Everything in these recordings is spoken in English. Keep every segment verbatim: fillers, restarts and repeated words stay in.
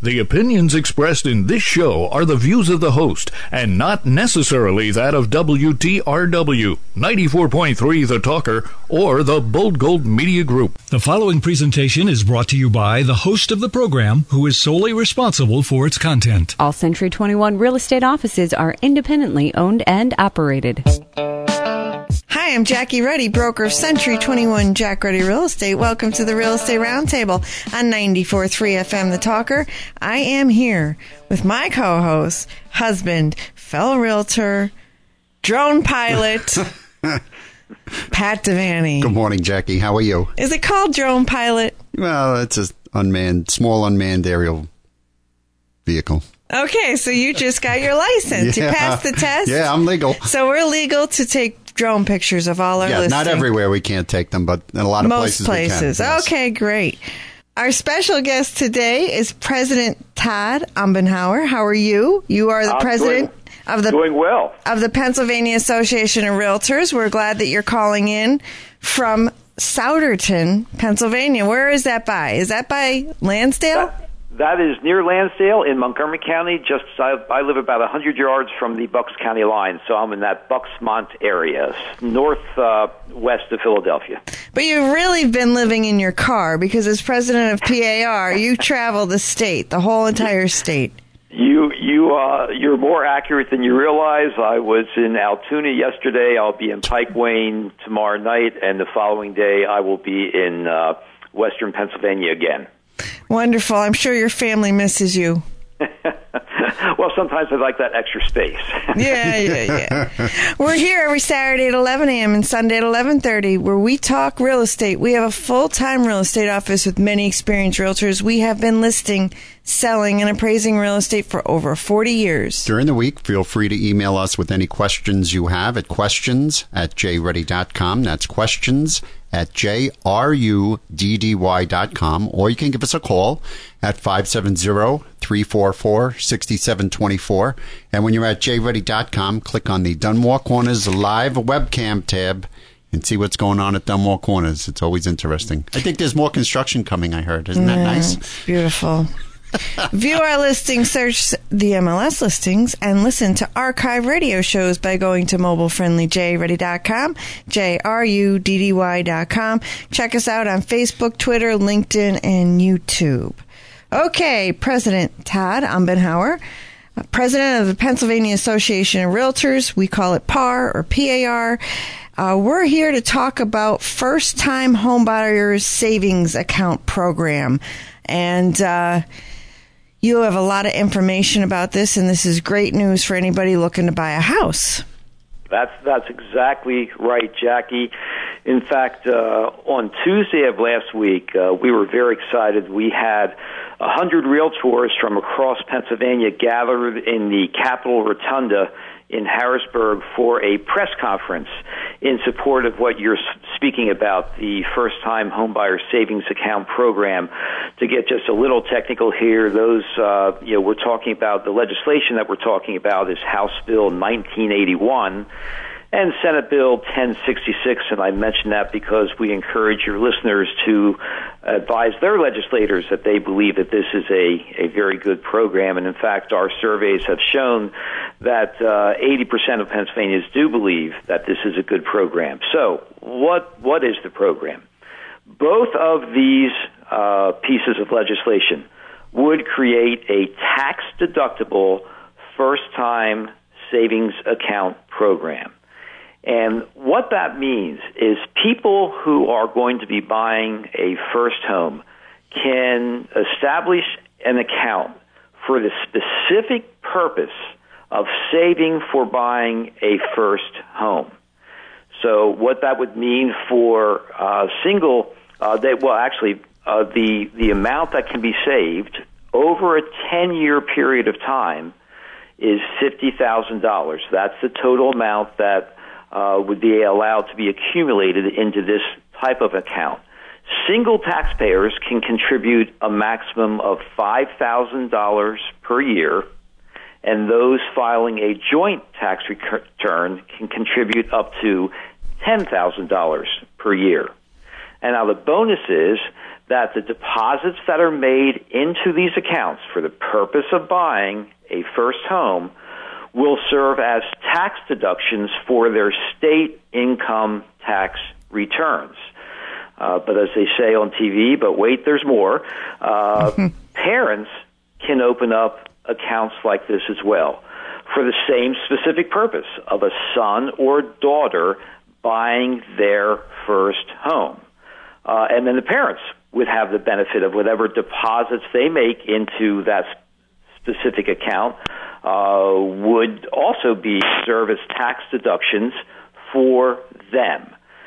The opinions expressed in this show are the views of the host and not necessarily that of W T R W, ninety-four point three The Talker, or the Bold Gold Media Group. The following presentation is brought to you by the host of the program, who is solely responsible for its content. All Century twenty-one real estate offices are independently owned and operated. Hi, I'm Jackie Ruddy, broker of Century twenty-one Jack Ruddy Real Estate. Welcome to the Real Estate Roundtable on ninety-four point three F M The Talker. I am here with my co-host, husband, fellow realtor, drone pilot, Pat Devaney. Good morning, Jackie. How are you? Is it called drone pilot? Well, it's an unmanned, small unmanned aerial vehicle. Okay, so you just got your license. Yeah. You passed the test? Yeah, I'm legal. So we're legal to take drone pictures of all our yeah, listings. not everywhere we can't take them, but in a lot of Most places, places. we can. Yes. Okay, great. Our special guest today is President Todd Umbenhauer. How are you? You are the I'm president doing, of the doing well. of the Pennsylvania Association of Realtors. We're glad that you're calling in from Souderton, Pennsylvania. Where is that by? Is that by Lansdale? That, that is near Lansdale in Montgomery County. Just I, I live about one hundred yards from the Bucks County line, so I'm in that Bucksmont area, north uh, west of Philadelphia. But you've really been living in your car because as president of P A R, you travel the state, the whole entire state. You you uh, you're more accurate than you realize. I was in Altoona yesterday. I'll be in Pike Wayne tomorrow night, and the following day I will be in uh, Western Pennsylvania again. Wonderful. I'm sure your family misses you. Well, sometimes I like that extra space. yeah, yeah, yeah. We're here every Saturday at eleven a.m. and Sunday at eleven thirty where we talk real estate. We have a full-time real estate office with many experienced realtors. We have been listing, selling, and appraising real estate for over forty years. During the week, feel free to email us with any questions you have at questions at j ruddy dot com. That's questions at j r u d d y dot com. Or you can give us a call at five seven zero, three four four, six seven two four. And when you're at j ruddy dot com, click on the Dunmore Corners live webcam tab and see what's going on at Dunmore Corners. It's always interesting. I think there's more construction coming, I heard. Isn't that yeah, nice? It's beautiful. View our listings, search the M L S listings, and listen to archive radio shows by going to mobile friendly j ruddy dot com, J R U D D Y dot com. Check us out on Facebook, Twitter, LinkedIn, and YouTube. Okay, President Todd Umbenhauer, President of the Pennsylvania Association of Realtors. We call it P A R or P A R. Uh, we're here to talk about First-Time Homebuyers Savings Account Program. And uh, you have a lot of information about this, and this is great news for anybody looking to buy a house. That's that's exactly right, Jackie. In fact, uh, on Tuesday of last week, uh, we were very excited. We had one hundred realtors from across Pennsylvania gathered in the Capitol Rotunda in Harrisburg for a press conference in support of what you're speaking about, the First-Time Homebuyer Savings Account Program. To get just a little technical here, those, uh, you know, we're talking about, the legislation that we're talking about is House Bill nineteen eighty-one and Senate Bill ten sixty-six, and I mention that because we encourage your listeners to advise their legislators that they believe that this is a, a very good program. And in fact, our surveys have shown that uh, eighty percent of Pennsylvanians do believe that this is a good program. So what what is the program? Both of these uh, pieces of legislation would create a tax-deductible first-time savings account program. And what that means is people who are going to be buying a first home can establish an account for the specific purpose of saving for buying a first home. So what that would mean for uh, single, uh, they, well, actually, uh, the, the amount that can be saved over a ten-year period of time is fifty thousand dollars. That's the total amount that Uh, would be allowed to be accumulated into this type of account. Single taxpayers can contribute a maximum of five thousand dollars per year, and those filing a joint tax return can contribute up to ten thousand dollars per year. And now the bonus is that the deposits that are made into these accounts for the purpose of buying a first home will serve as tax deductions for their state income tax returns. Uh, but as they say on T V, but wait, there's more. Uh, parents can open up accounts like this as well for the same specific purpose of a son or daughter buying their first home. Uh, and then the parents would have the benefit of whatever deposits they make into that specific account uh, would also be serve as tax deductions for them.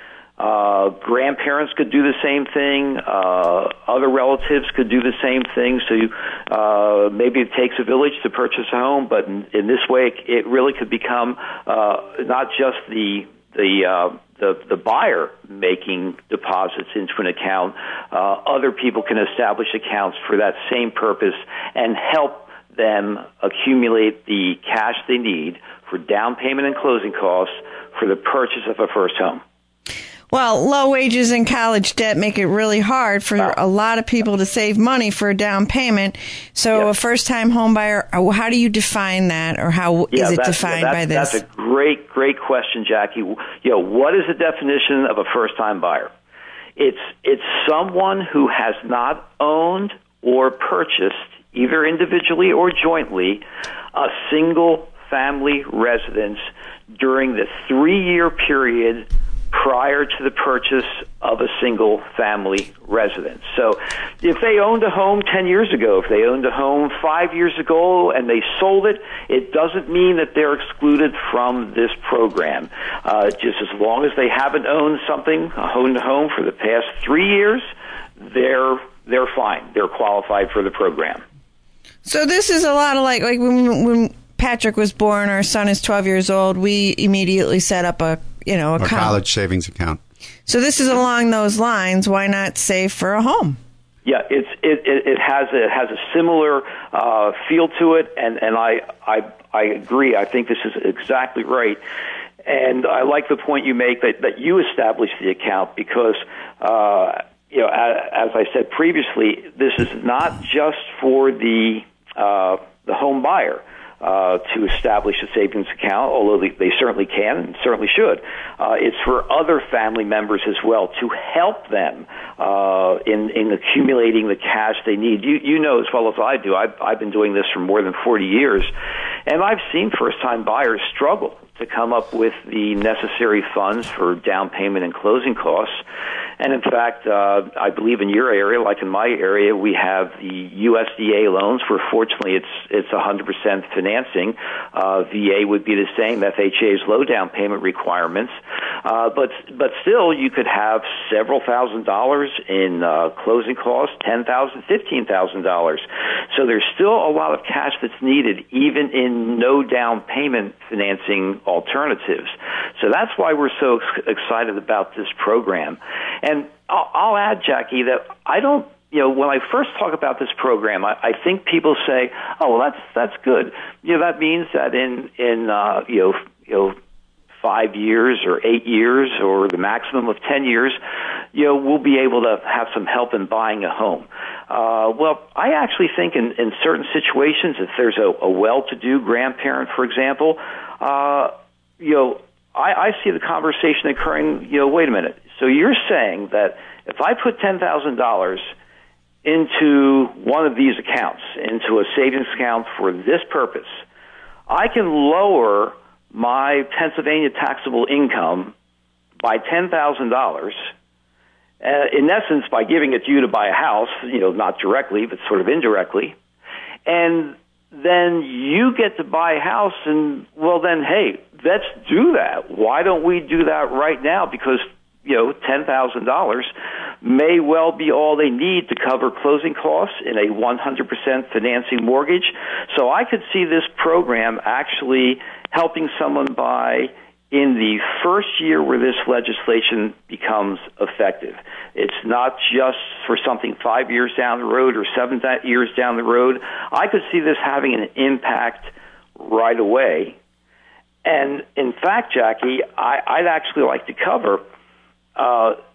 Uh, grandparents could do the same thing. Uh, other relatives could do the same thing. So you, uh, maybe it takes a village to purchase a home, but in, in this way, it, it really could become uh, not just the the uh, the, the buyer making deposits into an account. Uh, other people can establish accounts for that same purpose and help them accumulate the cash they need for down payment and closing costs for the purchase of a first home. Well, low wages and college debt make it really hard for wow. a lot of people to save money for a down payment. So yep. a first-time home buyer, how do you define that, or how yeah, is it that's, defined yeah, by this? That's a great, great question, Jackie. You know, what is the definition of a first-time buyer? It's it's someone who has not owned or purchased, either individually or jointly, a single-family residence during the three-year period prior to the purchase of a single-family residence. So if they owned a home ten years ago, if they owned a home five years ago and they sold it, it doesn't mean that they're excluded from this program. Uh, just as long as they haven't owned something, owned a home for the past three years, they're they're fine. They're qualified for the program. So this is a lot of like, like when, when Patrick was born, our son is twelve years old, we immediately set up a you know, a college savings account. So this is along those lines. Why not save for a home? Yeah, it's it it, it has a, it has a similar uh, feel to it, and and I I I agree. I think this is exactly right, and I like the point you make that that you established the account because uh, you know as, as I said previously, this is not just for the uh, the home buyer. Uh, to establish a savings account, although they, they certainly can and certainly should. Uh, it's for other family members as well to help them uh, in, in accumulating the cash they need. You, you know as well as I do, I've, I've been doing this for more than forty years, and I've seen first-time buyers struggle to come up with the necessary funds for down payment and closing costs. And in fact, uh, I believe in your area, like in my area, we have the U S D A loans where fortunately it's it's one hundred percent financing. Uh, V A would be the same, F H A's low down payment requirements. Uh, but but still, you could have several thousand dollars in uh, closing costs, ten thousand dollars, fifteen thousand dollars. So there's still a lot of cash that's needed, even in no down payment financing alternatives. So that's why we're so excited about this program. And I'll, I'll add, Jackie, that I don't, you know, when I first talk about this program, I, I think people say, oh, well, that's that's good. You know, that means that in, in uh, you know, you know, five years or eight years or the maximum of ten years, you know, we'll be able to have some help in buying a home. Uh, well, I actually think in, in certain situations, if there's a, a well-to-do grandparent, for example, uh, you know, I, I see the conversation occurring, you know, wait a minute. So you're saying that if I put ten thousand dollars into one of these accounts, into a savings account for this purpose, I can lower my Pennsylvania taxable income by ten thousand dollars, uh, in essence, by giving it to you to buy a house, you know, not directly, but sort of indirectly, and then you get to buy a house, and, well, then, hey, let's do that. Why don't we do that right now? Because, you know, ten thousand dollars may well be all they need to cover closing costs in a one hundred percent financing mortgage. So I could see this program actually helping someone buy in the first year where this legislation becomes effective. It's not just for something five years down the road or seven years down the road. I could see this having an impact right away. And in fact, Jackie, I, I'd actually like to cover uh,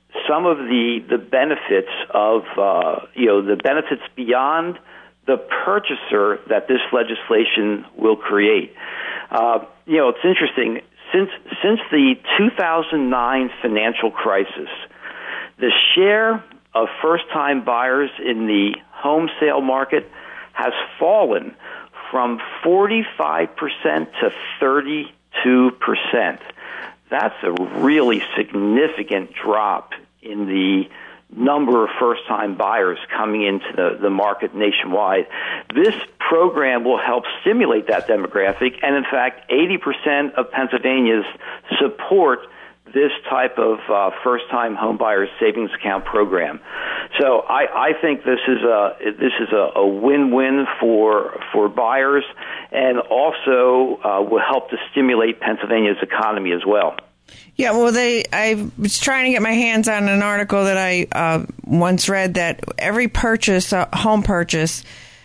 some of the the benefits of uh, you know the benefits beyond the purchaser that this legislation will create. Uh, you know, it's interesting. Since since the two thousand nine financial crisis, the share of first-time buyers in the home sale market has fallen from forty-five percent to thirty-two percent. That's a really significant drop in the number of first-time buyers coming into the, the market nationwide. This program will help stimulate that demographic, and in fact, eighty percent of Pennsylvanians support this type of uh, first-time home buyers savings account program. So I, I think this is a this is a, a win-win for for buyers, and also uh, will help to stimulate Pennsylvania's economy as well. Yeah, well, they. I was trying to get my hands on an article that I uh, once read that every purchase, uh, home purchase,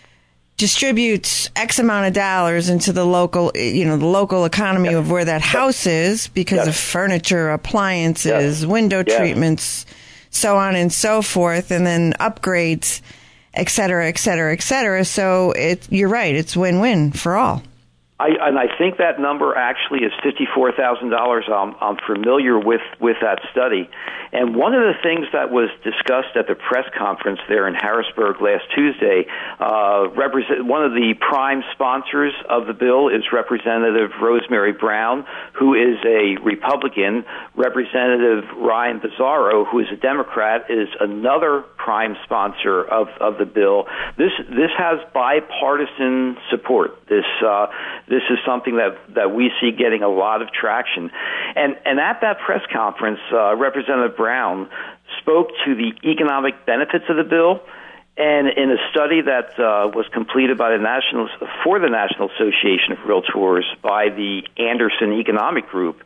distributes X amount of dollars into the local, you know, the local economy yes. of where that house is because yes. of furniture, appliances, yes. window yes. treatments, so on and so forth, and then upgrades, et cetera, et cetera, et cetera. So it, you're right, it's win-win for all. I, and I think that number actually is fifty-four thousand dollars. I'm, I'm familiar with, with that study. And one of the things that was discussed at the press conference there in Harrisburg last Tuesday, uh, represent, one of the prime sponsors of the bill is Representative Rosemary Brown, who is a Republican. Representative Ryan Bizzarro, who is a Democrat, is another prime sponsor of, of the bill. This this has bipartisan support. This uh, This is something that, that we see getting a lot of traction. And, and at that press conference, uh, Representative Brown spoke to the economic benefits of the bill. And in a study that uh, was completed by the National, for the National Association of Realtors by the Anderson Economic Group,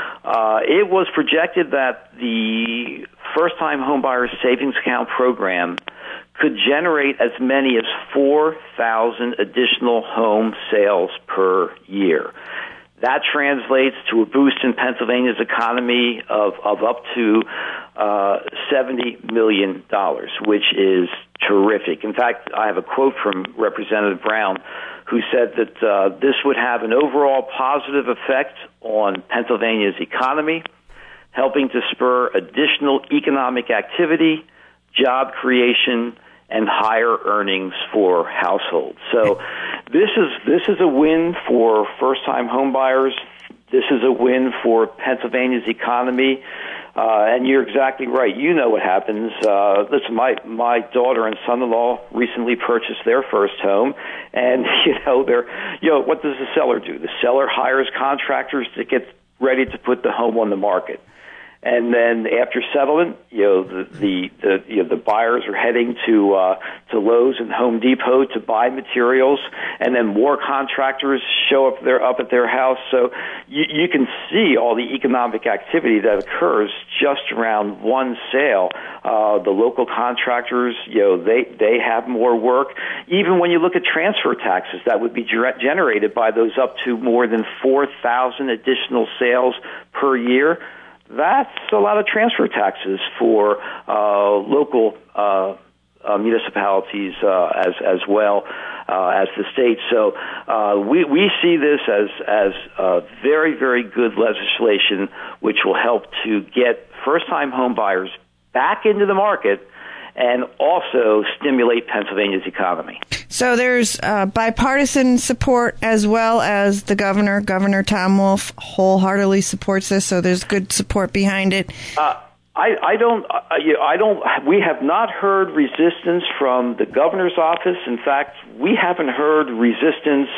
uh, it was projected that the first-time homebuyer savings account program could generate as many as four thousand additional home sales per year. That translates to a boost in Pennsylvania's economy of, of up to uh, seventy million dollars, which is terrific. In fact, I have a quote from Representative Brown, who said that uh, this would have an overall positive effect on Pennsylvania's economy, helping to spur additional economic activity, job creation, and higher earnings for households. So this is this is a win for first-time home buyers. This is a win for Pennsylvania's economy. Uh, and you're exactly right. You know what happens. Uh, listen, my, my daughter and son-in-law recently purchased their first home, and, you know, they're, you know, what does the seller do? The seller hires contractors to get ready to put the home on the market. And then after settlement, you know, the the, the you know the buyers are heading to uh, to Lowe's and Home Depot to buy materials, and then more contractors show up there up at their house. So you, you can see all the economic activity that occurs just around one sale. Uh, the local contractors, you know, they they have more work. Even when you look at transfer taxes that would be ger- generated by those up to more than four thousand additional sales per year. That's a lot of transfer taxes for uh, local uh, uh, municipalities uh, as as well uh, as the state. So uh, we we see this as as uh, very very good legislation, which will help to get first-time home buyers back into the market and also stimulate Pennsylvania's economy. So there's uh, bipartisan support as well as the governor. Governor Tom Wolf wholeheartedly supports this, so there's good support behind it. Uh, I, I don't. I, I don't. We have not heard resistance from the governor's office. In fact, we haven't heard resistance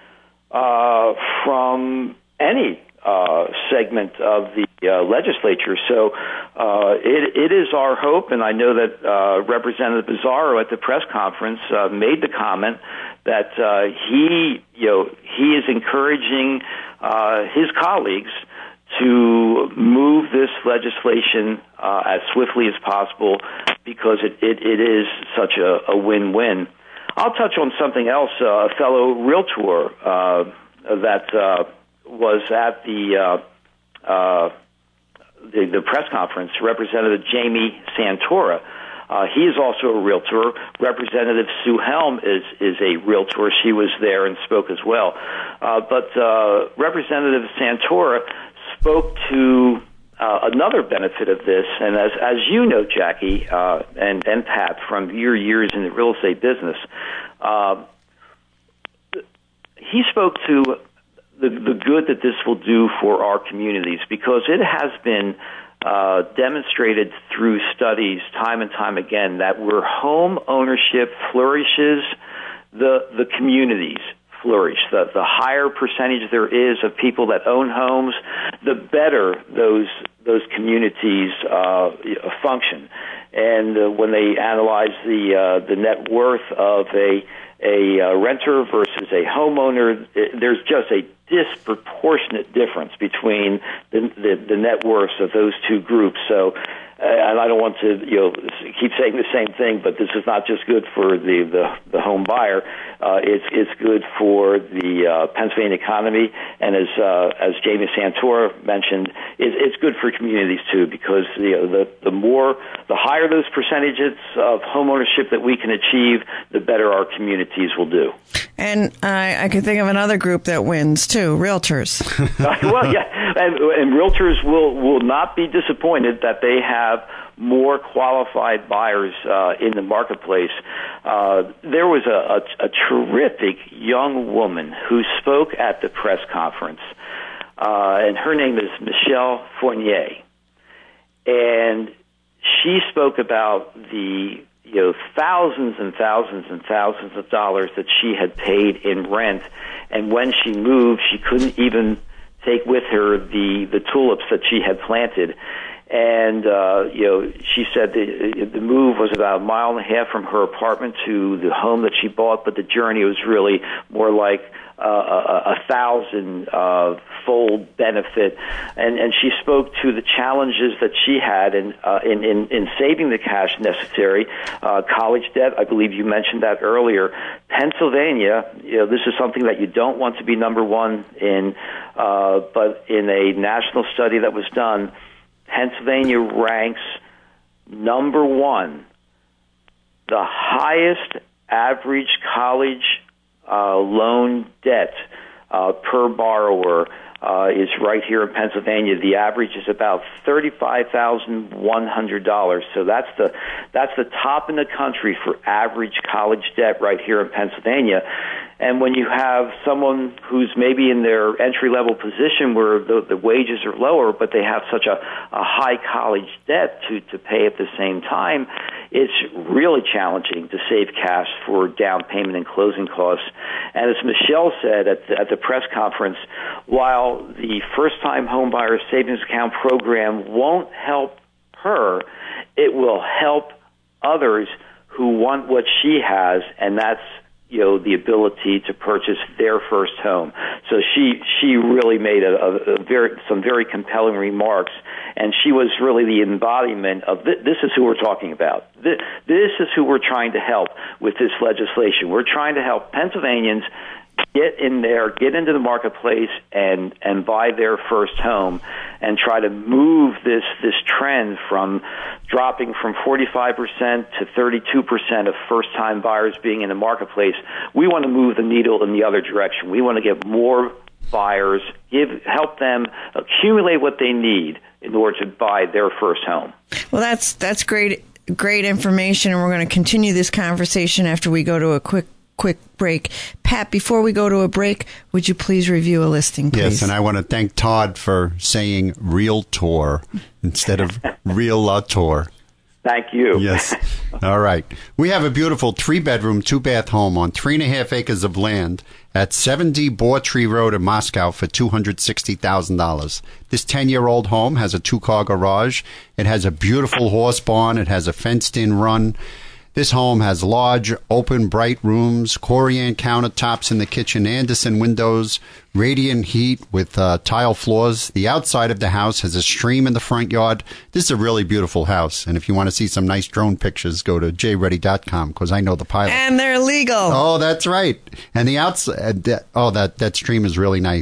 uh, from any uh, segment of the uh, legislature. So uh, it, it is our hope, and I know that uh, Representative Bizzarro at the press conference uh, made the comment that uh, he, you know, he is encouraging uh, his colleagues to move this legislation uh, as swiftly as possible because it, it, it is such a, a win-win. I'll touch on something else. Uh, a fellow realtor uh, that uh, was at the uh, uh, the, the press conference, Representative Jamie Santora. Uh, he is also a realtor. Representative Sue Helm is, is a realtor. She was there and spoke as well. Uh, but uh, Representative Santora spoke to uh, another benefit of this, and as as you know, Jackie, uh, and, and Pat, from your years in the real estate business, uh, he spoke to the, the good that this will do for our communities, because it has been uh, demonstrated through studies time and time again that where home ownership flourishes, the the communities flourish. The, the higher percentage there is of people that own homes, the better those those communities uh, function. And uh, when they analyze the uh, the net worth of a a uh, renter versus a homeowner, it, there's just a disproportionate difference between the, the, the net worths of those two groups. So, uh, and I don't want to, you know, keep saying the same thing, but this is not just good for the the, the home buyer. Uh, it's it's good for the uh, Pennsylvania economy, and as uh, as Jamie Santora mentioned, it, it's good for communities too, because you know, the the more the higher those percentages of home ownership that we can achieve, the better our communities will do. And I, I can think of another group that wins too: realtors. uh, well, yeah, and, and realtors will will not be disappointed that they have more qualified buyers uh, in the marketplace. Uh, there was a, a, a terrific young woman who spoke at the press conference, uh, and her name is Michelle Fournier. And she spoke about the you know thousands and thousands and thousands of dollars that she had paid in rent, and when she moved, she couldn't even take with her the, the tulips that she had planted. And, uh, you know, she said the, the move was about a mile and a half from her apartment to the home that she bought, but the journey was really more like uh, a, a thousand uh, fold benefit. And, and she spoke to the challenges that she had in, uh, in, in, in saving the cash necessary. Uh, college debt, I believe you mentioned that earlier. Pennsylvania, you know, this is something that you don't want to be number one in, uh, but in a national study that was done, Pennsylvania ranks number one, the highest average college uh, loan debt uh, per borrower uh, is right here in Pennsylvania. The average is about thirty-five thousand one hundred dollars. So that's the that's the top in the country for average college debt right here in Pennsylvania. And when you have someone who's maybe in their entry-level position where the, the wages are lower, but they have such a, a high college debt to, to pay at the same time, it's really challenging to save cash for down payment and closing costs. And as Michelle said at the, at the press conference, while the first-time homebuyer savings account program won't help her, it will help others who want what she has, and that's you know, the ability to purchase their first home. So she she really made a, a, a very some very compelling remarks, and she was really the embodiment of th- this is who we're talking about. This, this is who we're trying to help with this legislation. We're trying to help Pennsylvanians get in there, get into the marketplace, and and buy their first home, and try to move this this trend from dropping from forty-five percent to thirty-two percent of first-time buyers being in the marketplace. We want to move the needle in the other direction. We want to get more buyers, give help them accumulate what they need in order to buy their first home. Well, that's that's great great information, and we're going to continue this conversation after we go to a quick quick break. Pat, before we go to a break, would you please review a listing, please? Yes, and I want to thank Todd for saying realtor instead of realtor. Thank you. Yes. All right. We have a beautiful three-bedroom, two-bath home on three and a half acres of land at seventy Bawtree Road in Moscow for two hundred sixty thousand dollars. This ten-year-old home has a two-car garage. It has a beautiful horse barn. It has a fenced-in run. This home has large, open, bright rooms, Corian countertops in the kitchen, Anderson windows, radiant heat with uh, tile floors. The outside of the house has a stream in the front yard. This is a really beautiful house. And if you want to see some nice drone pictures, go to j ready dot com because I know the pilot. And they're legal. Oh, that's right. And the outside, oh, that, that stream is really nice.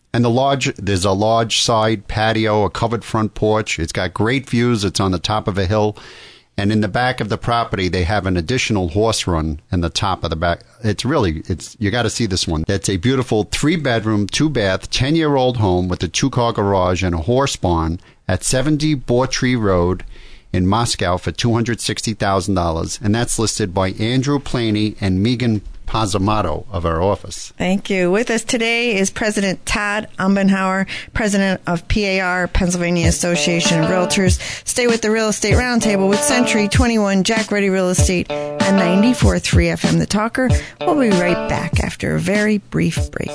And the large, there's a large side patio, a covered front porch. It's got great views. It's on the top of a hill. And in the back of the property, they have an additional horse run in the top of the back. It's really, it's you got to see this one. It's a beautiful three-bedroom, two-bath, ten-year-old home with a two-car garage and a horse barn at seventy Bortree Road in Moscow for two hundred sixty thousand dollars. And that's listed by Andrew Planey and Megan Pozamato of our office. Thank you. With us today is President Todd Umbenhauer, President of P A R, Pennsylvania Association of Realtors. Stay with the Real Estate Roundtable with Century twenty-one Jack Ruddy Real Estate on ninety-four point three F M The Talker. We'll be right back after a very brief break.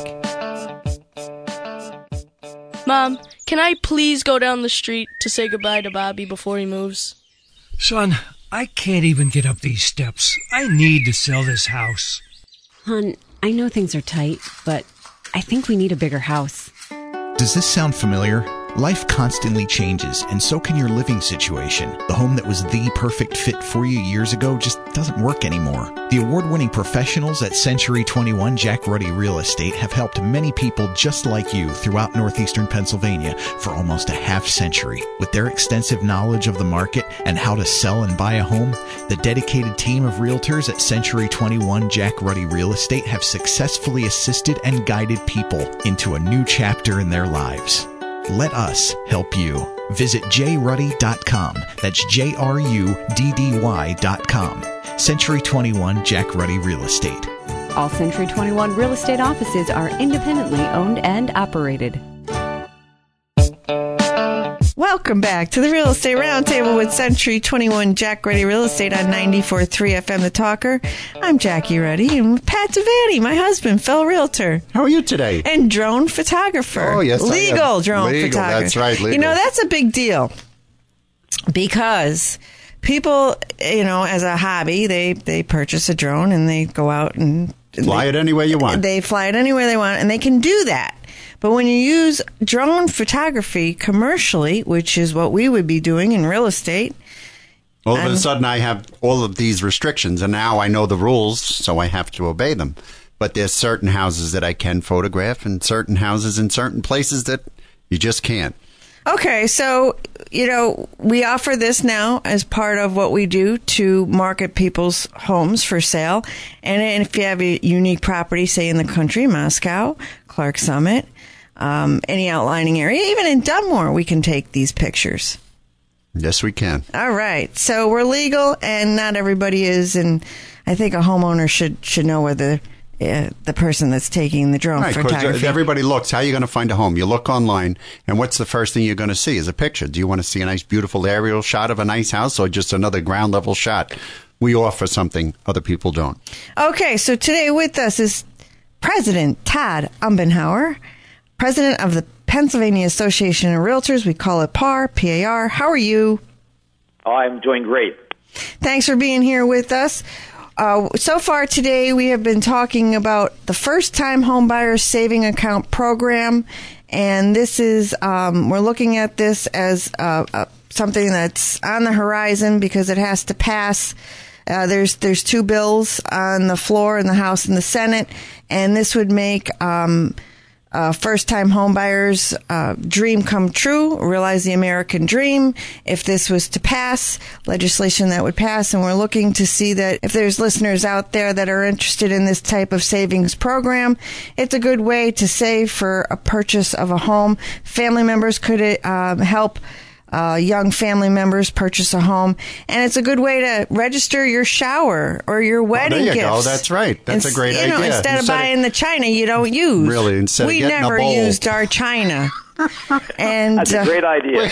Mom, can I please go down the street to say goodbye to Bobby before he moves? Son, I can't even get up these steps. I need to sell this house. Hon, I know things are tight, but I think we need a bigger house. Does this sound familiar? Life constantly changes, and so can your living situation. The home that was the perfect fit for you years ago just doesn't work anymore. The award-winning professionals at Century twenty-one Jack Ruddy Real Estate have helped many people just like you throughout northeastern Pennsylvania for almost a half century. With their extensive knowledge of the market and how to sell and buy a home, the dedicated team of realtors at Century twenty-one Jack Ruddy Real Estate have successfully assisted and guided people into a new chapter in their lives. Let us help you. Visit j ruddy dot com. That's J R U D D Y dot com. Century twenty-one Jack Ruddy Real Estate. All Century twenty-one real estate offices are independently owned and operated. Welcome back to the Real Estate Roundtable with Century twenty-one Jack Ruddy Real Estate on ninety-four point three F M The Talker. I'm Jackie Ruddy, and with Pat Devaney, my husband, fellow realtor. How are you today? And drone photographer. Oh, yes, Legal I am. drone Legal, photographer. that's right, legal. You know, that's a big deal because people, you know, as a hobby, they, they purchase a drone and they go out and Fly they, it anywhere you want. They fly it anywhere they want, and they can do that. But when you use drone photography commercially, which is what we would be doing in real estate, all of um, a sudden I have all of these restrictions, and now I know the rules, so I have to obey them. But there's certain houses that I can photograph, and certain houses in certain places that you just can't. Okay, so, you know, we offer this now as part of what we do to market people's homes for sale. And if you have a unique property, say in the country, Moscow, Clark Summit, um, any outlining area, even in Dunmore, we can take these pictures. Yes, we can. All right. So we're legal, and not everybody is. And I think a homeowner should, should know whether uh, the person that's taking the drone right, photography. Everybody looks. How are you going to find a home? You look online, and what's the first thing you're going to see is a picture. Do you want to see a nice, beautiful aerial shot of a nice house, or just another ground level shot? We offer something other people don't. Okay, so today with us is President Todd Umbenhauer, President of the Pennsylvania Association of Realtors. We call it P A R, P A R. How are you? I'm doing great. Thanks for being here with us. Uh, so far today, we have been talking about the First-Time Homebuyers Saving Account Program, and this is um, we're looking at this as uh, uh, something that's on the horizon because it has to pass. Uh, there's there's two bills on the floor in the House and the Senate, and this would make um, uh, first-time homebuyers' uh, dream come true, realize the American dream. If this was to pass, legislation that would pass, and we're looking to see that if there's listeners out there that are interested in this type of savings program, it's a good way to save for a purchase of a home. Family members could uh, help Uh, young family members purchase a home, and it's a good way to register your shower or your wedding oh, there you gifts. go. That's right. That's Ins- a great you know, idea. Instead, instead of buying of, the china you don't use. Really, instead we of getting never a bowl. used our china. And That's a uh, great idea.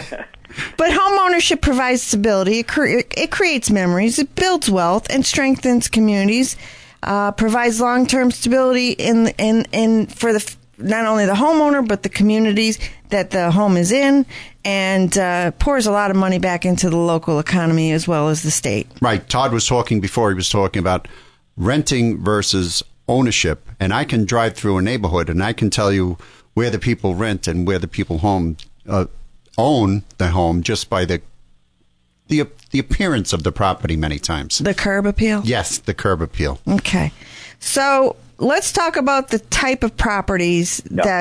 but home ownership provides stability. It, cre- it creates memories. It builds wealth and strengthens communities. Uh, provides long-term stability in in in for the not only the homeowner but the communities that the home is in, and uh, pours a lot of money back into the local economy as well as the state. Right. Todd was talking before. He was talking about renting versus ownership, and I can drive through a neighborhood and I can tell you where the people rent and where the people home uh, own the home just by the the the appearance of the property many times. The curb appeal? Yes, the curb appeal. Okay. So let's talk about the type of properties Yep. that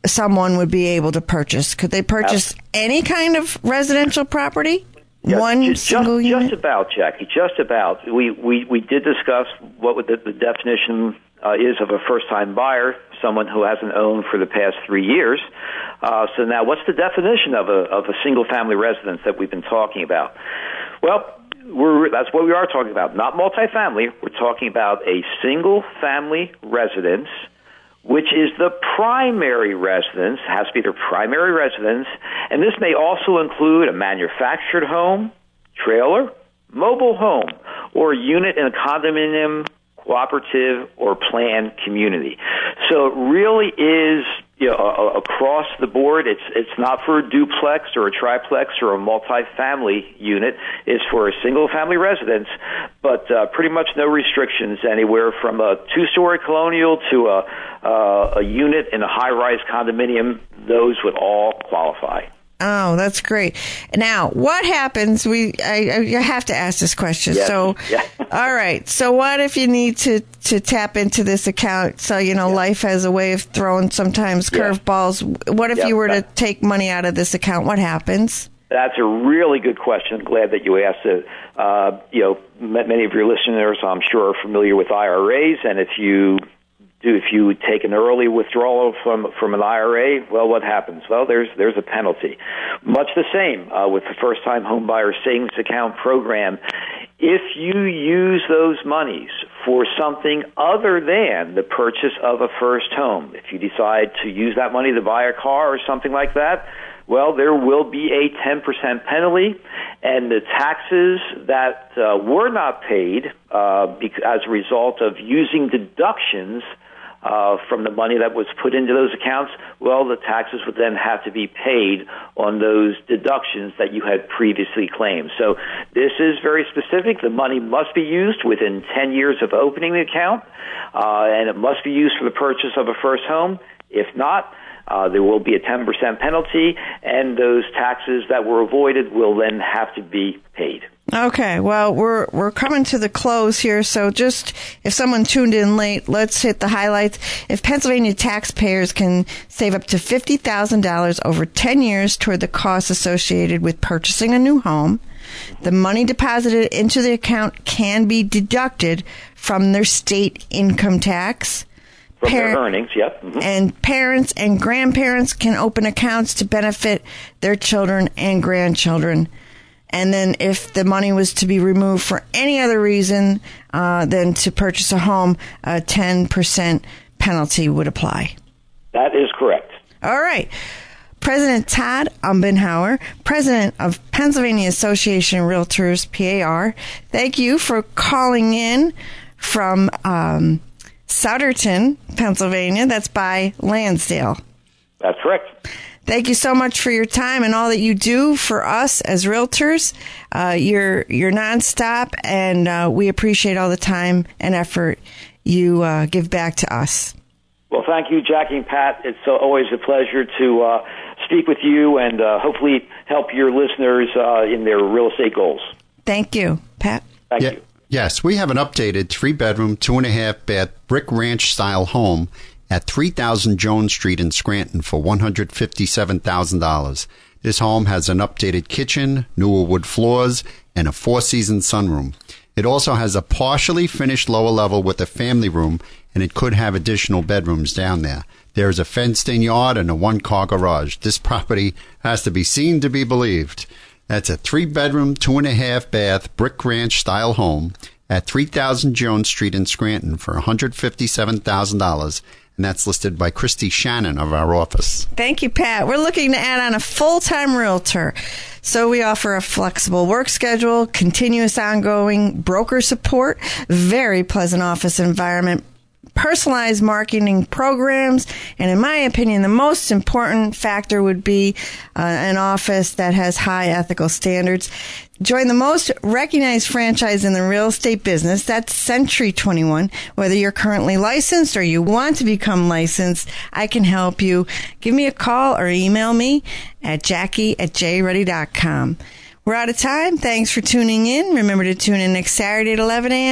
someone would be able to purchase? Could they purchase any kind of residential property? Yeah, One just, single just, unit? just about, Jackie. Just about. We we, we did discuss what would the, the definition uh, is of a first-time buyer, someone who hasn't owned for the past three years. Uh, so now, what's the definition of a of a single-family residence that we've been talking about? Well, we're, that's what we are talking about. Not multifamily. We're talking about a single-family residence, which is the primary residence, has to be their primary residence, and this may also include a manufactured home, trailer, mobile home, or a unit in a condominium, cooperative, or planned community. So it really is, you know, a, a, across the board. It's it's not for a duplex or a triplex or a multifamily unit. It's for a single-family residence, but uh, pretty much no restrictions anywhere from a two-story colonial to a, uh, a unit in a high-rise condominium. Those would all qualify. Oh, that's great. Now, what happens? We I, I have to ask this question. Yes. So, Yeah. all right. So, what if you need to, to tap into this account? So, you know, Yeah. life has a way of throwing sometimes Yeah. curveballs. What if Yeah, you were to that- take money out of this account? What happens? That's a really good question. I'm glad that you asked it. Uh, you know, m- many of your listeners, I'm sure, are familiar with I R As, and if you do, if you take an early withdrawal from from an I R A, well, what happens? Well, there's there's a penalty. Much the same uh, with the first-time homebuyer savings account program. If you use those monies for something other than the purchase of a first home, if you decide to use that money to buy a car or something like that, well, there will be a ten percent penalty, and the taxes that uh, were not paid uh, bec- as a result of using deductions uh, from the money that was put into those accounts, well, the taxes would then have to be paid on those deductions that you had previously claimed. So this is very specific. The money must be used within ten years of opening the account, uh, and it must be used for the purchase of a first home. If not, Uh, there will be a ten percent penalty, and those taxes that were avoided will then have to be paid. Okay, well, we're we're coming to the close here, so just if someone tuned in late, let's hit the highlights. If Pennsylvania taxpayers can save up to fifty thousand dollars over ten years toward the costs associated with purchasing a new home, the money deposited into the account can be deducted from their state income tax. From Par- their earnings, yep. Mm-hmm. And parents and grandparents can open accounts to benefit their children and grandchildren. And then if the money was to be removed for any other reason uh, than to purchase a home, a ten percent penalty would apply. That is correct. All right. President Todd Umbenhauer, President of Pennsylvania Association of Realtors, P A R, thank you for calling in from um, Souderton, Pennsylvania. That's by Lansdale. That's correct. Thank you so much for your time and all that you do for us as realtors. Uh, you're you're nonstop, and uh, we appreciate all the time and effort you uh, give back to us. Well, thank you, Jackie and Pat. It's uh, always a pleasure to uh, speak with you and uh, hopefully help your listeners uh, in their real estate goals. Thank you, Pat. Thank yeah. you. Yes, we have an updated three-bedroom, two-and-a-half-bath brick ranch-style home at three thousand Jones Street in Scranton for one hundred fifty-seven thousand dollars. This home has an updated kitchen, newer wood floors, and a four-season sunroom. It also has a partially finished lower level with a family room, and it could have additional bedrooms down there. There is a fenced-in yard and a one-car garage. This property has to be seen to be believed. That's a three-bedroom, two-and-a-half-bath brick ranch-style home at three thousand Jones Street in Scranton for one hundred fifty-seven thousand dollars, and that's listed by Christy Shannon of our office. Thank you, Pat. We're looking to add on a full-time realtor. So we offer a flexible work schedule, continuous ongoing broker support, very pleasant office environment, personalized marketing programs, and in my opinion, the most important factor would be uh, an office that has high ethical standards. Join the most recognized franchise in the real estate business. That's Century twenty-one. Whether you're currently licensed or you want to become licensed, I can help you. Give me a call or email me at jackie at j ready dot com. We're out of time. Thanks for tuning in. Remember to tune in next Saturday at eleven a.m.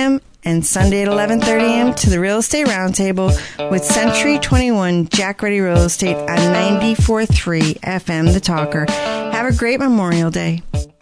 and Sunday at eleven thirty a.m. to the Real Estate Roundtable with Century twenty-one Jack Ready Real Estate on ninety-four point three F M The Talker. Have a great Memorial Day.